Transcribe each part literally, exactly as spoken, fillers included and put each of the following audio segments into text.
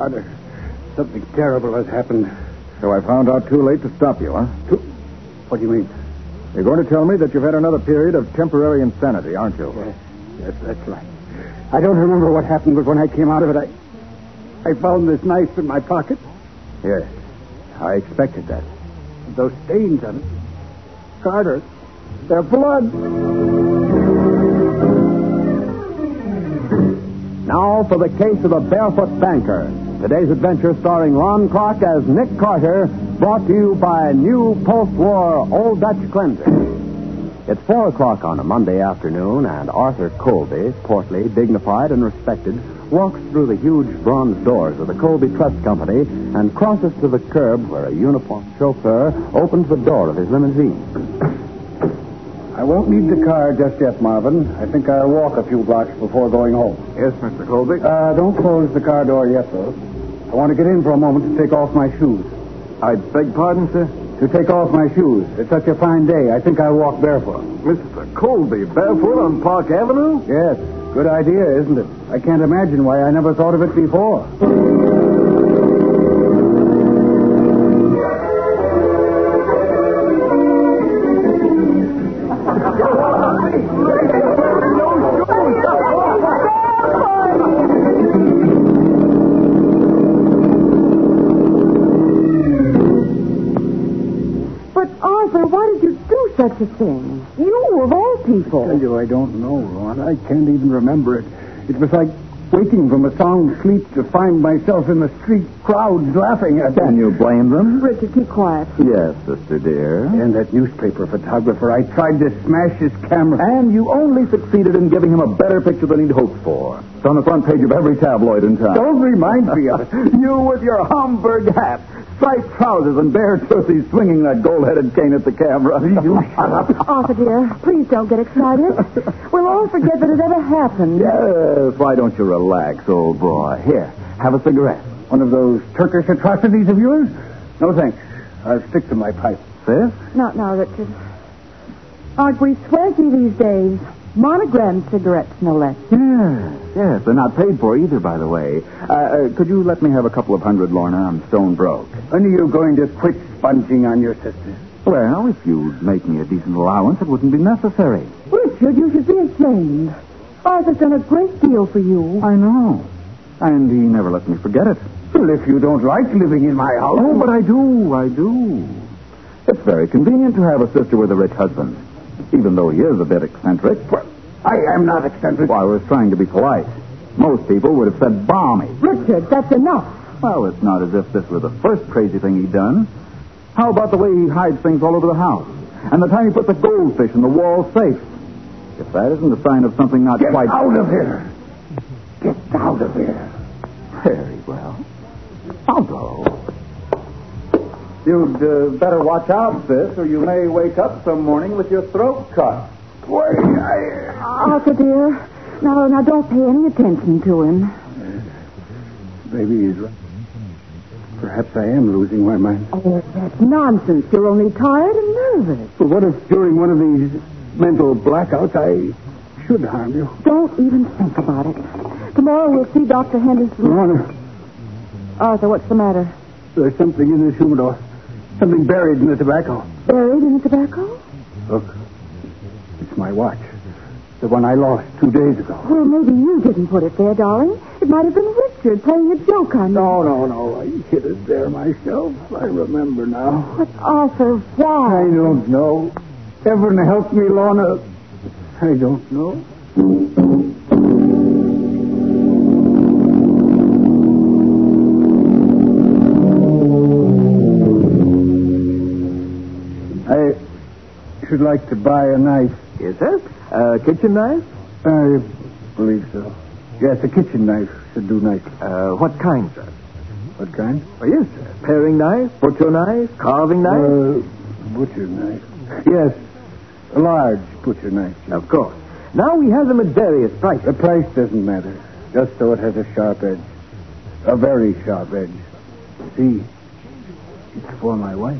Carter, something terrible has happened. So I found out too late to stop you, huh? To... What do you mean? You're going to tell me that you've had another period of temporary insanity, aren't you? Yes, yes, that's right. I don't remember what happened, but when I came out of it, I... I found this knife in my pocket. Yes, I expected that. Those stains on it. Carter, they're blood. Now for the case of the Barefoot Banker. Today's adventure starring Ron Clark as Nick Carter, brought to you by new post-war Old Dutch Cleanser. It's four o'clock on a Monday afternoon, and Arthur Colby, portly, dignified, and respected, walks through the huge bronze doors of the Colby Trust Company and crosses to the curb where a uniformed chauffeur opens the door of his limousine. I won't need the car just yet, Marvin. I think I'll walk a few blocks before going home. Yes, Mister Colby. Uh, don't close the car door yet, though. I want to get in for a moment to take off my shoes. I beg pardon, sir? To take off my shoes. It's such a fine day. I think I'll walk barefoot. Mister Colby, barefoot on Park Avenue? Yes. Good idea, isn't it? I can't imagine why I never thought of it before. Such a thing. You, of all people. I tell you, I don't know, Ron. I can't even remember it. It was like waking from a sound sleep to find myself in the street, crowds laughing at me. Can you blame them? Richard, keep quiet. Yes, sister dear. And that newspaper photographer, I tried to smash his camera. And you only succeeded in giving him a better picture than he'd hoped for. It's on the front page of every tabloid in town. Don't remind me of it. You with your Homburg hat, striped trousers, and bare tussies swinging that gold-headed cane at the camera. You shut up. Arthur, dear, please don't get excited. We'll all forget that it ever happened. Yes, why don't you relax, old boy? Here, have a cigarette. One of those Turkish atrocities of yours? No, thanks. I'll stick to my pipe. Sis? Not now, Richard. Aren't we swanky these days? Monogram cigarettes, no less. Yes, yes. They're not paid for either, by the way. Uh, uh, could you let me have a couple of hundred, Lorna? I'm stone broke. When are you going to quit sponging on your sister? Well, if you'd make me a decent allowance, it wouldn't be necessary. Richard, you should be ashamed. Arthur's done a great deal for you. I know. And he never let me forget it. Well, if you don't like living in my house... Oh, but I do, I do. It's very convenient to have a sister with a rich husband, even though he is a bit eccentric. Well, I am not eccentric. Well, I was trying to be polite. Most people would have said balmy. Richard, that's enough. Well, it's not as if this were the first crazy thing he'd done. How about the way he hides things all over the house? And the time he put the goldfish in the wall safe? If that isn't a sign of something not Get quite... Get out of here. Get out of here. Very well. I'll go. You'd uh, better watch out, sis, or you may wake up some morning with your throat cut. Wait, I... Arthur, dear. Now, now, don't pay any attention to him. Maybe he's right. Perhaps I am losing my mind. Oh, that's nonsense. You're only tired and nervous. But what if during one of these mental blackouts I should harm you? Don't even think about it. Tomorrow we'll see Doctor Henderson. Lorna. Arthur, what's the matter? There's something in this humidor. Something buried in the tobacco. Buried in the tobacco? Look. It's my watch. The one I lost two days ago. Well, maybe you didn't put it there, darling. It might have been Richard playing a joke on you. No, no, no. I hid it there myself. I remember now. But, Arthur, why? I don't know. Heaven help me, Lorna. I don't know. I should like to buy a knife. Yes, sir? A kitchen knife? I believe so. Yes, a kitchen knife should do nicely. Uh, what kind, sir? What kind? Oh, yes, sir. Paring knife, butcher knife, carving knife? Uh, butcher knife. Yes, a large butcher knife. Of course. Now we have them at various prices. The price doesn't matter, just so it has a sharp edge. A very sharp edge. See, it's for my wife.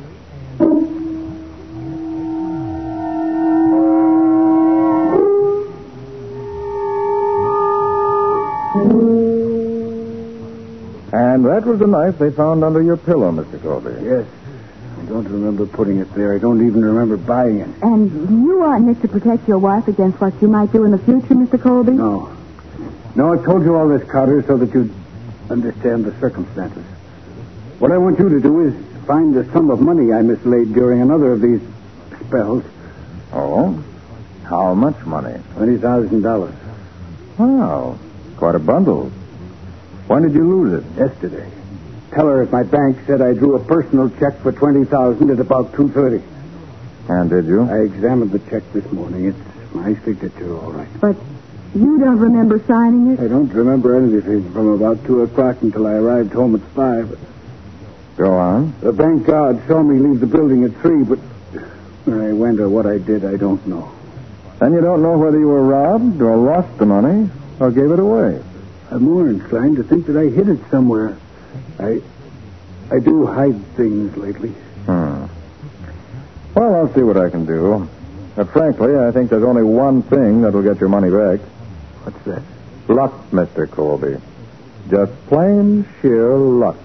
And that was the knife they found under your pillow, Mister Colby. Yes. I don't remember putting it there. I don't even remember buying it. And you want Nick to protect your wife against what you might do in the future, Mister Colby? No. No, I told you all this, Carter, so that you'd understand the circumstances. What I want you to do is find the sum of money I mislaid during another of these spells. Oh? How much money? Twenty thousand dollars. Wow. Quite a bundle. When did you lose it? Yesterday. Teller at my bank said I drew a personal check for twenty thousand dollars at about two thirty. And did you? I examined the check this morning. It's my signature, all right. But you don't remember signing it? I don't remember anything from about two o'clock until I arrived home at five. Go on. The bank guard saw me leave the building at three, but where I went or what I did, I don't know. And you don't know whether you were robbed or lost the money or gave it away? I'm more inclined to think that I hid it somewhere. I I do hide things lately. Hmm. Well, I'll see what I can do. But frankly, I think there's only one thing that'll get your money back. What's that? Luck, Mister Colby. Just plain sheer luck.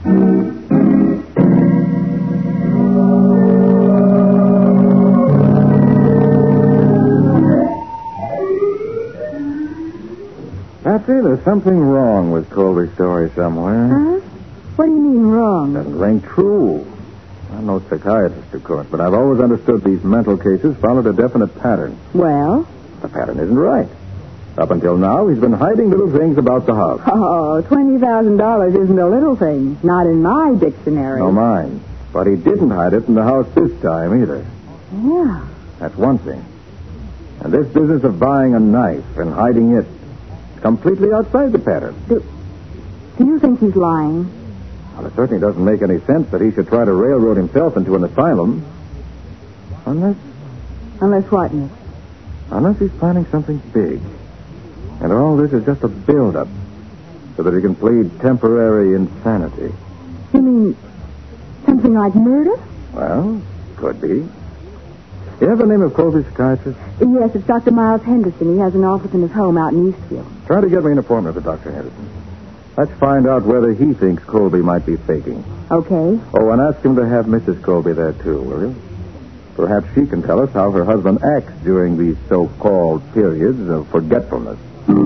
Patsy, there's something wrong with Colby's story somewhere. Huh? What do you mean wrong? Doesn't ring true. I'm no psychiatrist, of course, but I've always understood these mental cases followed a definite pattern. Well? The pattern isn't right. Up until now, he's been hiding little things about the house. Oh, twenty thousand dollars isn't a little thing. Not in my dictionary. No, mine. But he didn't hide it in the house this time, either. Yeah. That's one thing. And this business of buying a knife and hiding it is completely outside the pattern. Do, do you think he's lying? Well, it certainly doesn't make any sense that he should try to railroad himself into an asylum. Unless... Unless what, Nick? Unless he's planning something big. And all this is just a build-up so that he can plead temporary insanity. You mean something like murder? Well, could be. You have the name of Colby's psychiatrist? Yes, it's Doctor Miles Henderson. He has an office in his home out in Eastfield. Try to get me an appointment with Doctor Henderson. Let's find out whether he thinks Colby might be faking. Okay. Oh, and ask him to have Missus Colby there, too, will you? Perhaps she can tell us how her husband acts during these so-called periods of forgetfulness.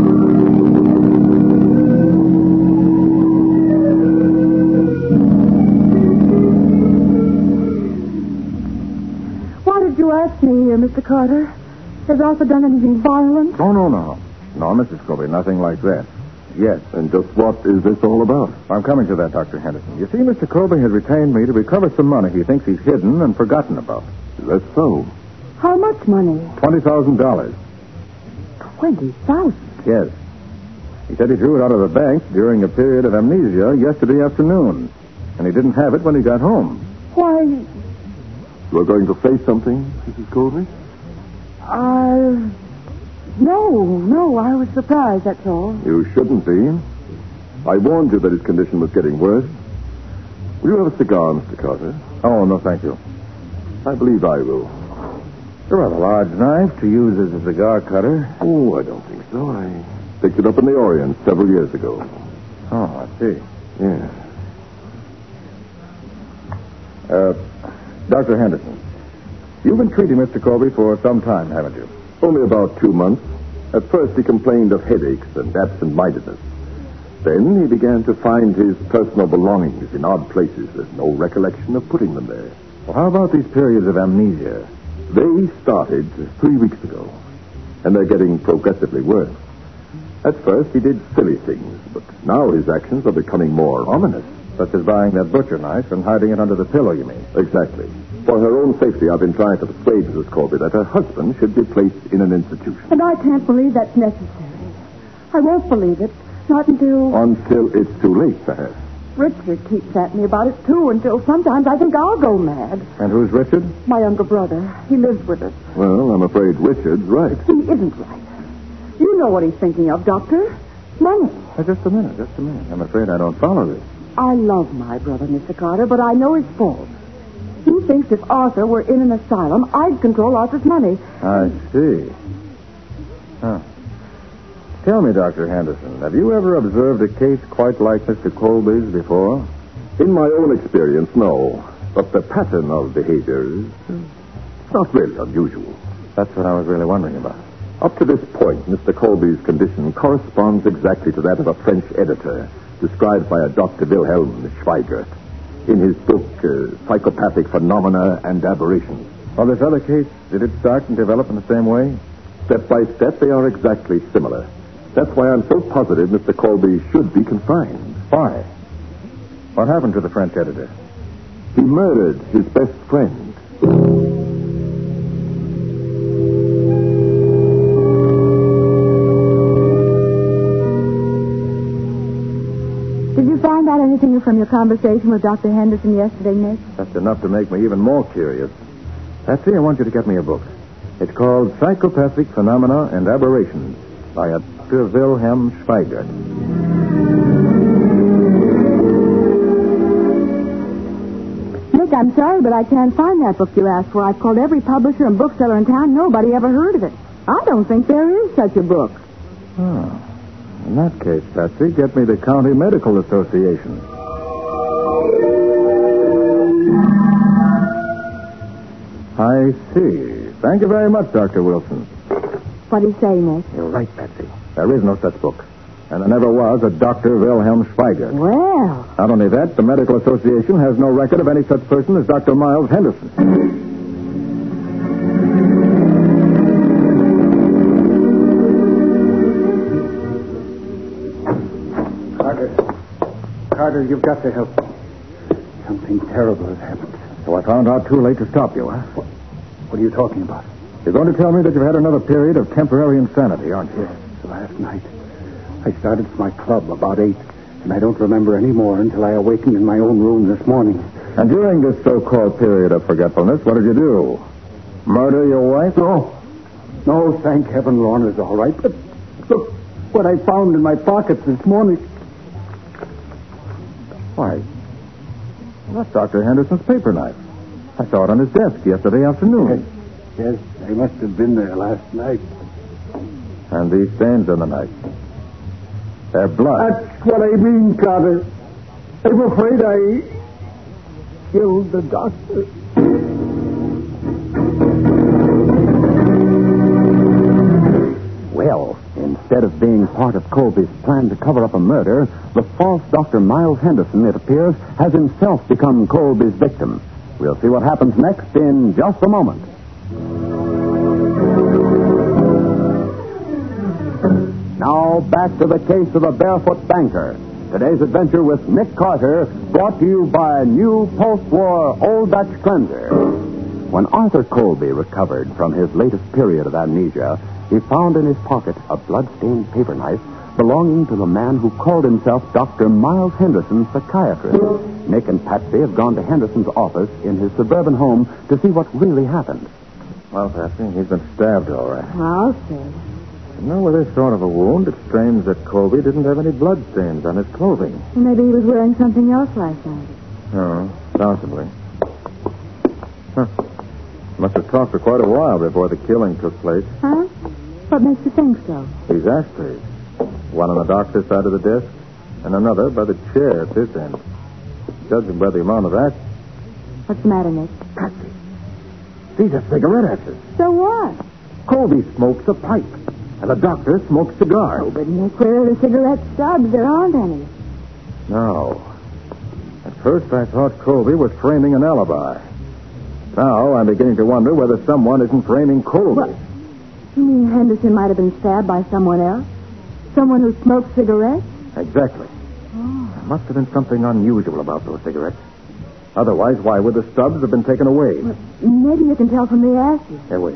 Why did you ask me here, Mister Carter? Has Arthur done anything violent? Oh, no, no. No, Missus Colby, nothing like that. Yes. And just what is this all about? I'm coming to that, Doctor Henderson. You see, Mister Colby has retained me to recover some money he thinks he's hidden and forgotten about. Is that so? How much money? Twenty thousand dollars. Twenty thousand? Yes. He said he drew it out of the bank during a period of amnesia yesterday afternoon. And he didn't have it when he got home. Why, You are going to say something, Missus Colby? uh... No, no, I was surprised, that's all. You shouldn't be. I warned you that his condition was getting worse. Will you have a cigar, Mister Carter? Oh, no, thank you. I believe I will. It's a rather large knife to use as a cigar cutter. Oh, I don't think so. I picked it up in the Orient several years ago. Oh, I see. Yeah. Uh, Doctor Henderson, you've been treating Mister Colby for some time, haven't you? Only about two months. At first, he complained of headaches and absent-mindedness. Then he began to find his personal belongings in odd places with no recollection of putting them there. Well, how about these periods of amnesia? They started three weeks ago, and they're getting progressively worse. At first, he did silly things, but now his actions are becoming more ominous. Such as buying that butcher knife and hiding it under the pillow, you mean? Exactly. For her own safety, I've been trying to persuade Missus Colby that her husband should be placed in an institution. And I can't believe that's necessary. I won't believe it. Not until... Until it's too late, perhaps. Richard keeps at me about it, too, until sometimes I think I'll go mad. And who's Richard? My younger brother. He lives with us. Well, I'm afraid Richard's right. He isn't right. You know what he's thinking of, Doctor. Money. Uh, just a minute, just a minute. I'm afraid I don't follow this. I love my brother, Mister Carter, but I know his fault. He thinks if Arthur were in an asylum, I'd control Arthur's money. I see. Huh. Tell me, Doctor Henderson, have you ever observed a case quite like Mister Colby's before? In my own experience, no. But the pattern of behavior is it's not really unusual. That's what I was really wondering about. Up to this point, Mister Colby's condition corresponds exactly to that of a French editor, described by a Doctor Wilhelm Schweigert in his book, uh, Psychopathic Phenomena and Aberrations. Well, this other case, did it start and develop in the same way? Step by step, they are exactly similar. That's why I'm so positive Mister Colby should be confined. Why? What happened to the French editor? He murdered his best friend. Did you find out anything from your conversation with Doctor Henderson yesterday, Nick? That's enough to make me even more curious. Patsy, I want you to get me a book. It's called Psychopathic Phenomena and Aberrations by a Doctor Wilhelm Schweigert. Nick, I'm sorry, but I can't find that book you asked for. I've called every publisher and bookseller in town. Nobody ever heard of it. I don't think there is such a book. Oh. In that case, Patsy, get me the County Medical Association. I see. Thank you very much, Doctor Wilson. What do you say, Nick? You're right, Patsy. There is no such book. And there never was a Doctor Wilhelm Schweigert. Well. Not only that, the Medical Association has no record of any such person as Doctor Miles Henderson. Carter. Carter, you've got to help me. Something terrible has happened. So I found out too late to stop you, huh? What, what are you talking about? You're going to tell me that you've had another period of temporary insanity, aren't you? Yes, last night. I started for my club about eight, and I don't remember any more until I awakened in my own room this morning. And during this so-called period of forgetfulness, what did you do? Murder your wife? No. No, thank heaven Lorna's all right. But look what I found in my pockets this morning. Why, that's Doctor Henderson's paper knife. I saw it on his desk yesterday afternoon. Yes, yes, I must have been there last night. And these stains on the knife. They're blood. That's what I mean, Carter. I'm afraid I killed the doctor. Well, instead of being part of Colby's plan to cover up a murder, the false Doctor Miles Henderson, it appears, has himself become Colby's victim. We'll see what happens next in just a moment. Now, back to the case of the barefoot banker. Today's adventure with Nick Carter, brought to you by new post-war Old Dutch cleanser. When Arthur Colby recovered from his latest period of amnesia, he found in his pocket a blood-stained paper knife belonging to the man who called himself Doctor Miles Henderson, psychiatrist. Nick and Patsy have gone to Henderson's office in his suburban home to see what really happened. Well, Patsy, he's been stabbed, all right. I'll see. You know, with this sort of a wound, it's strange that Colby didn't have any blood stains on his clothing. Well, maybe he was wearing something else last night. Oh, possibly. Huh. Must have talked for quite a while before the killing took place. Huh? What makes you think so? These ashtrays. One on the doctor's side of the desk, and another by the chair at this end. Judging by the amount of ash... What's the matter, Nick? Patsy, these are cigarette ashes. So what? Colby smokes a pipe, and the doctor smokes cigars. Oh, but Nick, where are the cigarette stubs? There aren't any. No. At first, I thought Colby was framing an alibi. Now, I'm beginning to wonder whether someone isn't framing Colby. What? You mean Henderson might have been stabbed by someone else? Someone who smoked cigarettes? Exactly. Oh. There must have been something unusual about those cigarettes. Otherwise, why would the stubs have been taken away? Well, maybe you can tell from the ashes. Here, wait.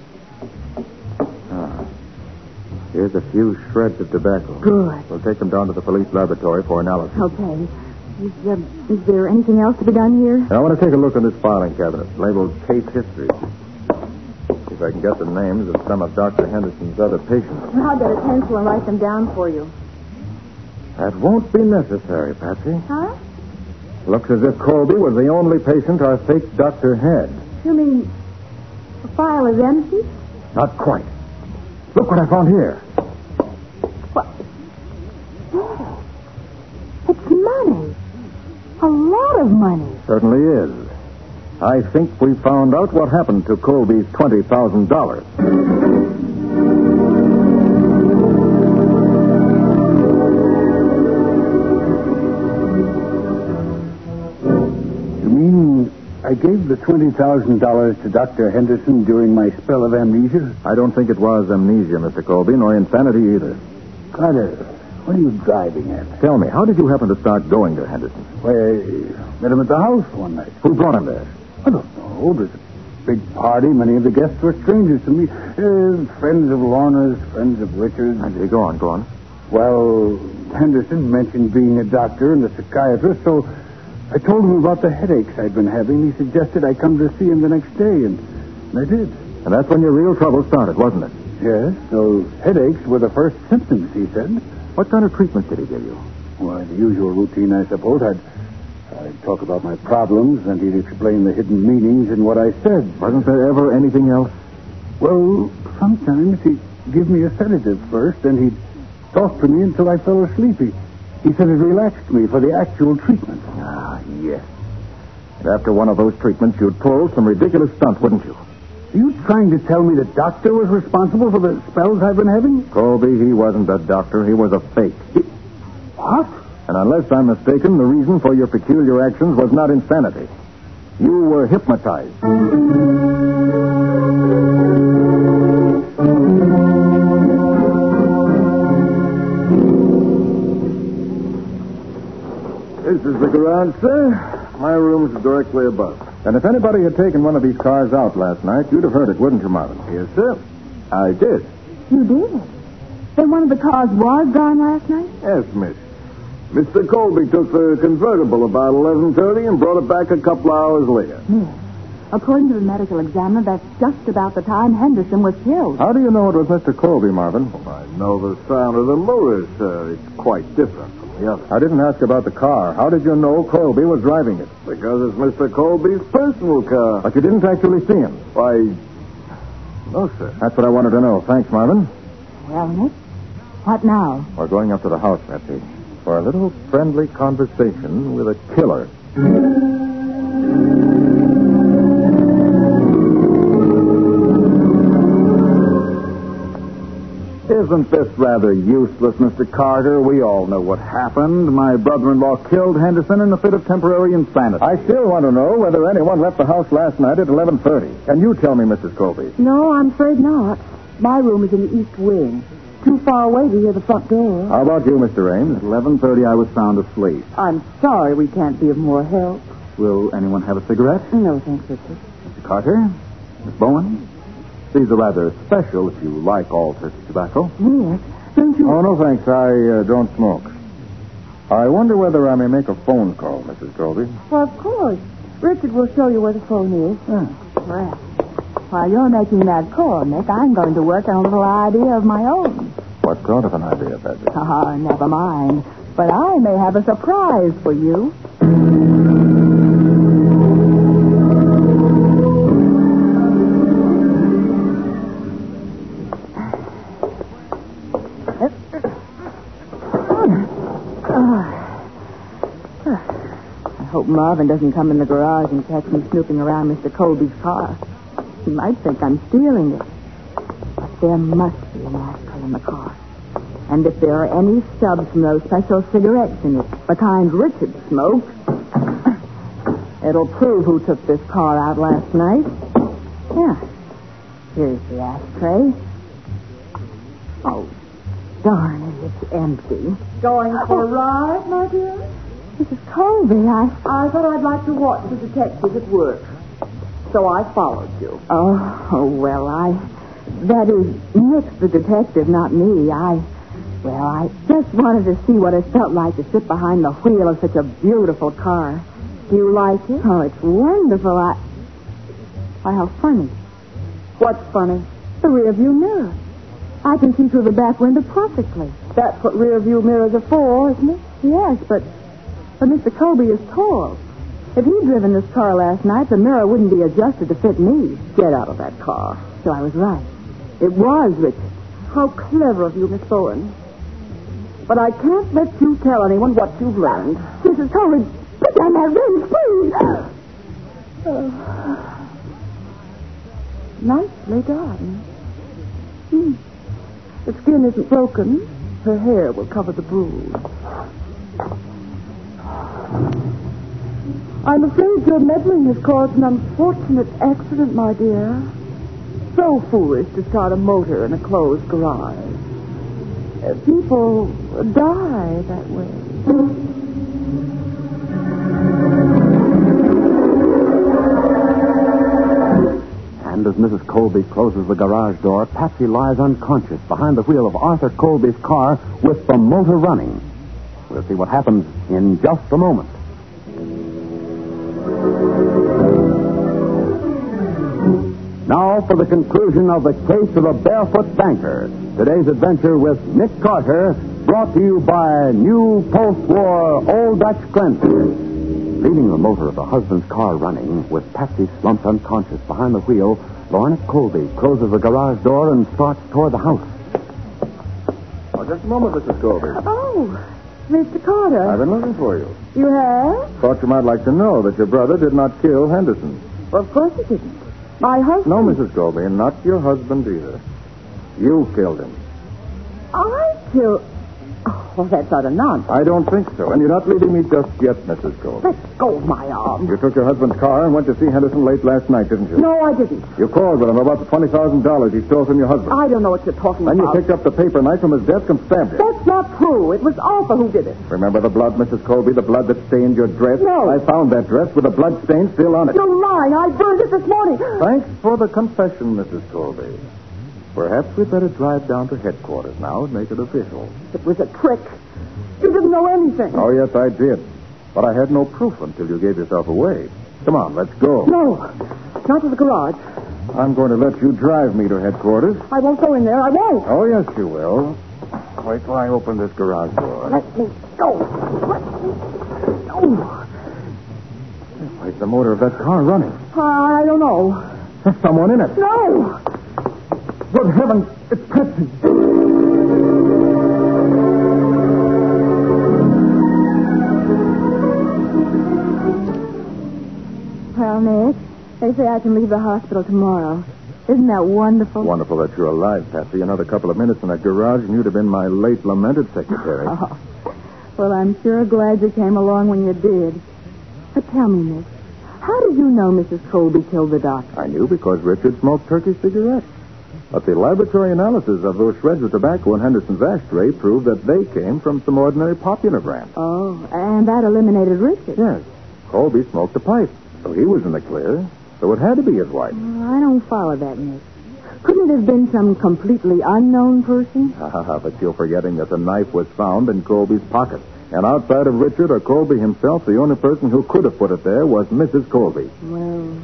Ah. Here's a few shreds of tobacco. Good. We'll take them down to the police laboratory for analysis. Okay. Is, uh, is there anything else to be done here? Now, I want to take a look in this filing cabinet, labeled Case History. See if I can get the names of some of Doctor Henderson's other patients. I'll get a pencil and write them down for you. That won't be necessary, Patsy. Huh? Looks as if Colby was the only patient our fake doctor had. You mean the file is empty? Not quite. Look what I found here. It's money. A lot of money. Certainly is. I think we found out what happened to Colby's twenty thousand dollars. You mean I gave the twenty thousand dollars to Doctor Henderson during my spell of amnesia? I don't think it was amnesia, Mister Colby, nor insanity either. Carter, what are you driving at? Tell me, how did you happen to start going to Henderson? Why, I met him at the house one night. Who brought him there? I don't know. There's a big party. Many of the guests were strangers to me. Uh, friends of Lorna's, friends of Richard's. Okay, go on, go on. Well, Henderson mentioned being a doctor and a psychiatrist, so I told him about the headaches I'd been having. He suggested I come to see him the next day, and, and I did. And that's when your real trouble started, wasn't it? Yes, those headaches were the first symptoms, he said. What kind of treatment did he give you? Why, the usual routine, I suppose. I'd, I'd talk about my problems, and he'd explain the hidden meanings in what I said. Wasn't there ever anything else? Well, sometimes he'd give me a sedative first, then he'd talk to me until I fell asleep. He, he said it relaxed me for the actual treatment. Ah, yes. And after one of those treatments, you'd pull some ridiculous stunt, wouldn't you? Are you trying to tell me the doctor was responsible for the spells I've been having? Colby, he wasn't a doctor. He was a fake. He... What? And unless I'm mistaken, the reason for your peculiar actions was not insanity. You were hypnotized. This is the garage, sir. My room's directly above. And if anybody had taken one of these cars out last night, you'd have heard it, wouldn't you, Marvin? Yes, sir. I did. You did? Then one of the cars was gone last night? Yes, miss. Mister Colby took the convertible about eleven thirty and brought it back a couple hours later. Yes. According to the medical examiner, that's just about the time Henderson was killed. How do you know it was Mister Colby, Marvin? Well, I know the sound of the motors, sir. It's quite different from the other. I didn't ask about the car. How did you know Colby was driving it? Because it's Mister Colby's personal car. But you didn't actually see him. Why, no, sir. That's what I wanted to know. Thanks, Marvin. Well, Nick, what now? We're going up to the house, Patsy, for a little friendly conversation with a killer. Isn't this rather useless, Mister Carter? We all know what happened. My brother-in-law killed Henderson in a fit of temporary insanity. I still want to know whether anyone left the house last night at eleven thirty. Can you tell me, Missus Colby? No, I'm afraid not. My room is in the east wing. Too far away to hear the front door. How about you, Mister Ames? At eleven thirty, I was sound asleep. I'm sorry we can't be of more help. Will anyone have a cigarette? No, thanks, Richard. Mister Carter? Miss Bowen? These are rather special if you like all turkey tobacco. Yes. Don't you... Oh, no, thanks. I uh, don't smoke. I wonder whether I may make a phone call, Missus Colby. Well, of course. Richard will show you where the phone is. Yeah. Well, while you're making that call, Nick, I'm going to work on a little idea of my own. What sort of an idea, Patsy? Ah, never mind. But I may have a surprise for you. I hope Marvin doesn't come in the garage and catch me snooping around Mister Colby's car. He might think I'm stealing it. But there must be an ashtray in the car. And if there are any stubs from those special cigarettes in it, the kind Richard smoked, it'll prove who took this car out last night. Yeah. Here's the ashtray. Oh, darn it, it's empty. Going for a ride, my dear? Missus Colby, I... I thought I'd like to watch the detective at work. So I followed you. Oh, oh, well, I... That is, Nick's the detective, not me. I... Well, I just wanted to see what it felt like to sit behind the wheel of such a beautiful car. Do you like it? Oh, it's wonderful. I... Why, how funny. What's funny? The rear view mirror. I can see through the back window perfectly. That's what rear view mirrors are for, isn't it? Yes, but... But Mister Colby is tall. If he'd driven this car last night, the mirror wouldn't be adjusted to fit me. Get out of that car. So I was right. It was Richard. How clever of you, Miss Bowen. But I can't let you tell anyone what you've learned. Missus Colby, put down that ring, please. Uh, nicely done. Hmm. The skin isn't broken. Her hair will cover the bruise. I'm afraid your meddling has caused an unfortunate accident, my dear. So foolish to start a motor in a closed garage. Uh, people die that way. And as Missus Colby closes the garage door, Patsy lies unconscious behind the wheel of Arthur Colby's car with the motor running. We'll see what happens in just a moment. Now for the conclusion of the case of the Barefoot Banker. Today's adventure with Nick Carter, brought to you by new post-war Old Dutch cleanser. Leaving the motor of the husband's car running, with Patsy slumped unconscious behind the wheel, Lorna Colby closes the garage door and starts toward the house. Oh, just a moment, Missus Colby. Oh, Mister Carter. I've been looking for you. You have? Thought you might like to know that your brother did not kill Henderson. Well, of course he didn't. My husband... No, Missus Colby, and not your husband either. You killed him. I killed... Oh, well, that's utter nonsense. I don't think so, and you're not leaving me just yet, Missus Colby. Let go of my arm. You took your husband's car and went to see Henderson late last night, didn't you? No, I didn't. You called with him about the twenty thousand dollars he stole from your husband. I don't know what you're talking Then you about. picked up the paper knife from his desk and stabbed him. That's not true. It was Arthur who did it. Remember the blood, Missus Colby? The blood that stained your dress? No. I found that dress with the blood stain still on it. You're lying. I burned it this morning. Thanks for the confession, Missus Colby. Perhaps we'd better drive down to headquarters now and make it official. It was a trick. You didn't know anything. Oh, yes, I did. But I had no proof until you gave yourself away. Come on, let's go. No. Not to the garage. I'm going to let you drive me to headquarters. I won't go in there. I won't. Oh, yes, you will. Wait till I open this garage door. Let me go. Let me go. Where's the motor of that car running? I don't know. There's someone in it. No. Good heavens, it's Patsy. Well, Nick, they say I can leave the hospital tomorrow. Isn't that wonderful? Wonderful that you're alive, Patsy. Another couple of minutes in that garage, and you'd have been my late lamented secretary. Oh. Well, I'm sure glad you came along when you did. But tell me, Nick, how did you know Missus Colby killed the doctor? I knew because Richard smoked turkey cigarettes. But the laboratory analysis of those shreds of tobacco in Henderson's ashtray proved that they came from some ordinary popular brand. Oh, and that eliminated Richard. Yes. Colby smoked a pipe, so he was in the clear. So it had to be his wife. I don't follow that, Nick. Couldn't it have been some completely unknown person? But you're forgetting that the knife was found in Colby's pocket. And outside of Richard or Colby himself, the only person who could have put it there was Missus Colby. Well,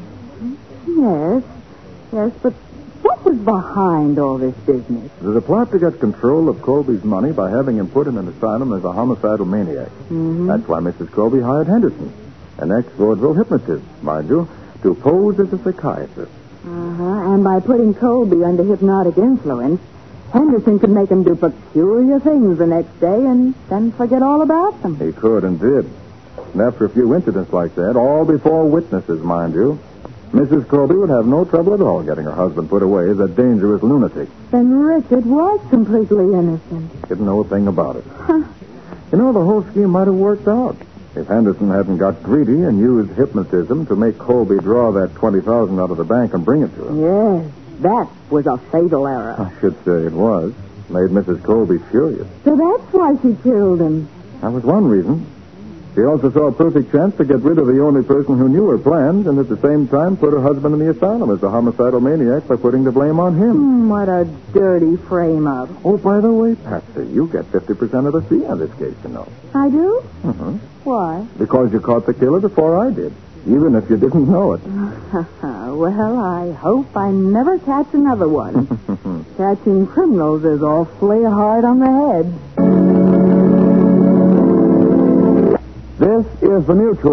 yes. Yes, but what was behind all this business? There's a plot to get control of Colby's money by having him put in an asylum as a homicidal maniac. Mm-hmm. That's why Missus Colby hired Henderson, an ex-vaudeville hypnotist, mind you, to pose as a psychiatrist. Uh-huh. And by putting Colby under hypnotic influence, Henderson could make him do peculiar things the next day and then forget all about them. He could and did. And after a few incidents like that, all before witnesses, mind you, Missus Colby would have no trouble at all getting her husband put away as a dangerous lunatic. Then Richard was completely innocent. Didn't know a thing about it. Huh. You know, the whole scheme might have worked out if Henderson hadn't got greedy and used hypnotism to make Colby draw that twenty thousand dollars out of the bank and bring it to him. Yes, that was a fatal error. I should say it was. Made Missus Colby furious. So that's why she killed him. That was one reason. She also saw a perfect chance to get rid of the only person who knew her plans and at the same time put her husband in the asylum as a homicidal maniac by putting the blame on him. Hmm, what a dirty frame-up. Oh, by the way, Patsy, you get fifty percent of the fee on this case, you know. I do? Mm-hmm. Why? Because you caught the killer before I did, even if you didn't know it. Well, I hope I never catch another one. Catching criminals is awfully hard on the head. This is the Mutual.